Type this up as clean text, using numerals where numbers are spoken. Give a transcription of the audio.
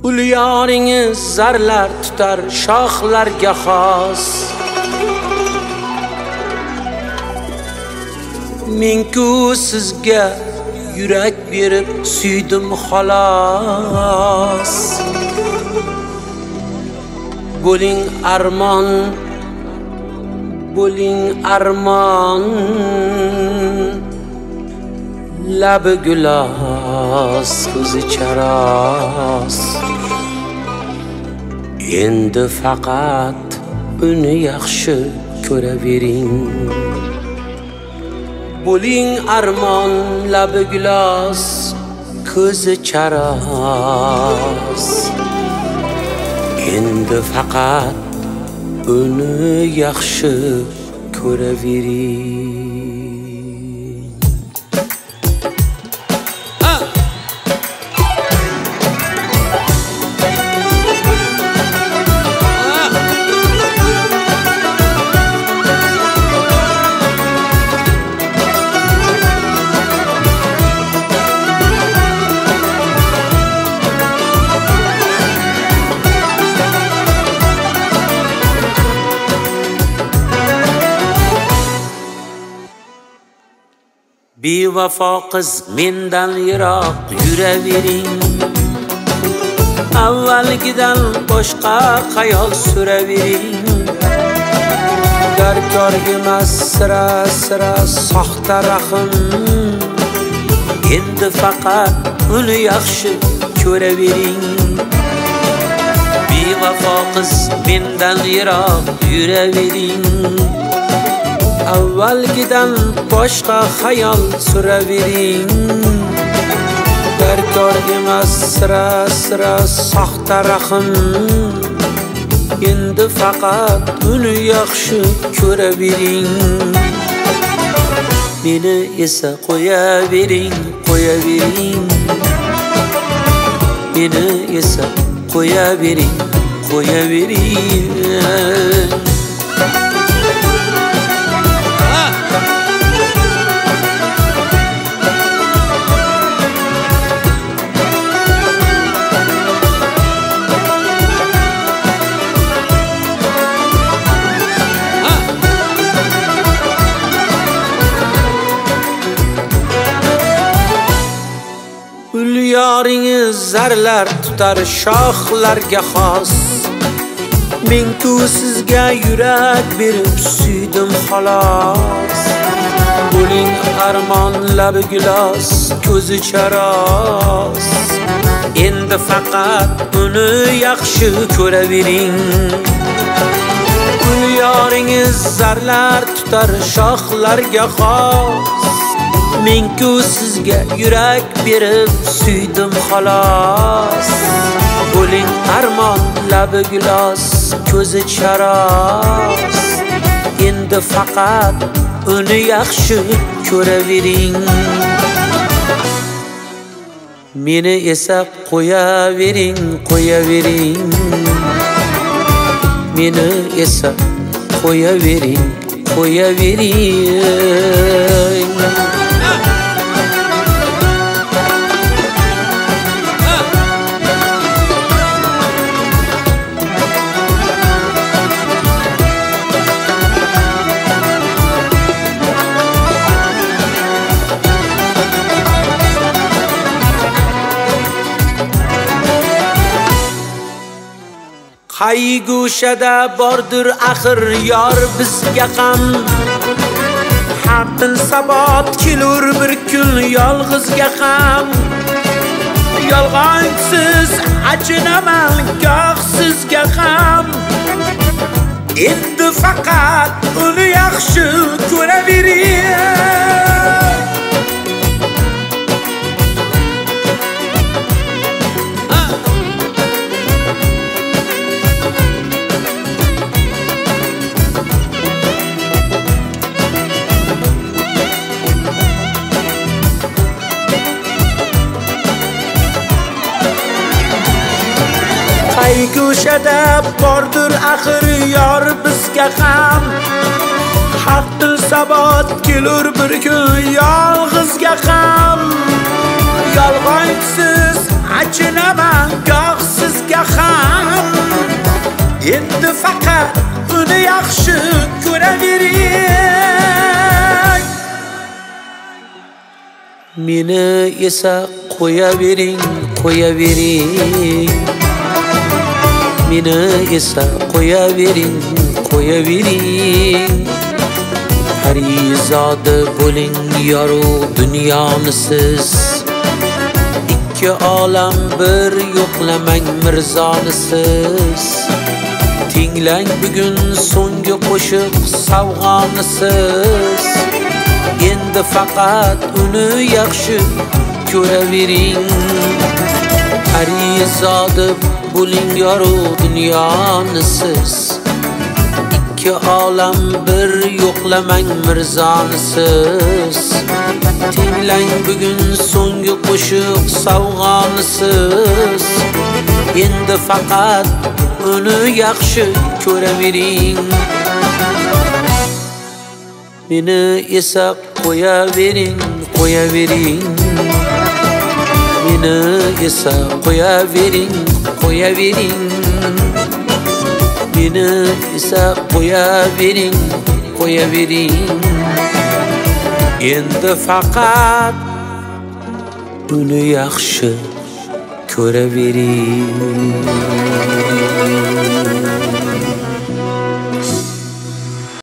Ul yoringiz zarlar tutar shoxlarga xos. Men-ku sizga yurak berib suydim xolos. Bo'ling armon, bo'ling armon, labi gulos, ko'zi charos. Endi faqat uni yaxshi ko'ravering. Bo'ling armon, labi gulos, ko'zi charos. Endi faqat uni yaxshi ko'ravering. Bevafo qiz mendan yiroq yuravering. Avvalgidan boshqa xayol suravering. Darkor emas sira soxta rahm. Endi faqat uni yaxshi ko'ravering. Bevafo qiz mendan yiroq yuravering. Avvalgidan boshqa xayol suravering. Darkor emas sira soxta rahm. Endi faqat uni yaxshi ko'ravering. Meni esa qo'yavering. Meni esa qo'yavering. Ul yoringiz zarlar tutar shoxlarga xos. Men-ku sizga yurak berib suydim xolos. Bo'ling armon, labi gulos, ko'zi charos. Endi faqat uni yaxshi ko'ravering. Ul yoringiz zarlar tutar shoxlarga xos. Men-ku sizga yurak berib suydim xolos. Bo'ling armon, labi gulos, ko'zi charos. Endi faqat uni yaxshi ko'ravering. Meni esa qo'yavering. Meni esa qo'yavering. Qayg'ushada bordir axir yor bizga ham. Haqqin sabot kelur bir kun yolg'izga ham. Yolg'onsiz achinaman goh sizga ham. Endi faqat uni yaxshi ko'ravering. Qayg'ushada bordir axir yor bizga ham. Haqqil sabot kelur bir kun yolg'izga ham. Yolg'onsiz achinaman goh sizga endi faqat uni yaxshi ko'ravering. Meni esa qo'yavering, qo'yavering. Meni esa qo'yavering, qo'yavering. Parizode bo'ling yorug' dunyoni siz. Ikki olam bir yo'qlamang mirzoni siz. Tinglang bugun so'nggi qo'shiq savg'oni siz. Endi faqat uni yaxshi ko'ravering. Parizode bo'ling yorug' dunyoni siz. Ikki olam bir yo'qlamang mirzoni siz. Tinglang bugun so'nggi qo'shiq savg'oni siz. Endi faqat uni yaxshi ko'ravering. Meni esa qo'yavering, qo'yavering. Meni esa qo'yavering, qo'yavering. Meni esa qo'yavering, qo'yavering. Endi faqat uni yaxshi ko'ravering.